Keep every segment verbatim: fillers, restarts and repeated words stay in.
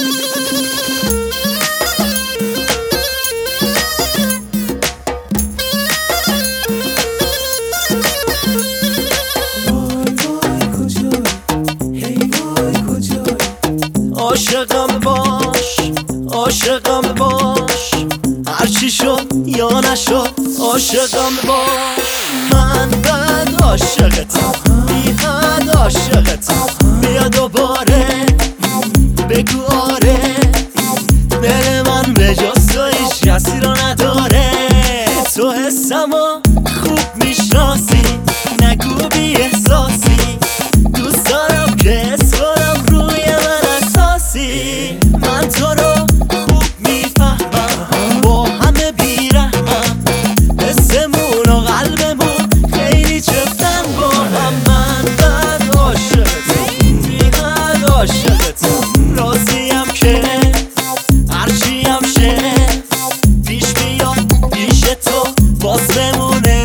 عاشقم باش عاشقم باش هرچی شد یا نشد عاشقم باش من بد عاشقتم بی حد عاشقتم بیا دوباره بگو آره دل من به جز تو هیچ کسی رو نداره تو حسمو خوب میشناسی نگو بی احساسی دوست دارم که حس کنم روی من اساسی من تو رو خوب میفهمم با همه بیرحمم حسمون و قلبمون خیلی چفتن با هم من بد عاشقتم بی حد عاشقتم راضیم که هرچی هم شه پیش بیاد پیش تو باز بمونه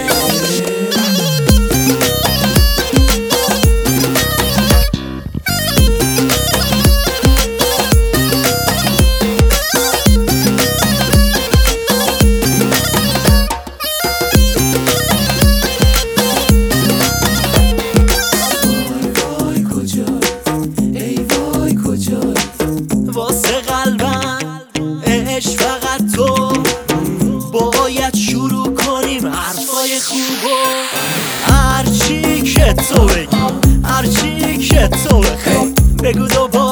واسه قلبم عشق فقط تو باید شروع کنیم حرفای خوبو هرچی که تو بگی هرچی که تو بخوای بگو دوباره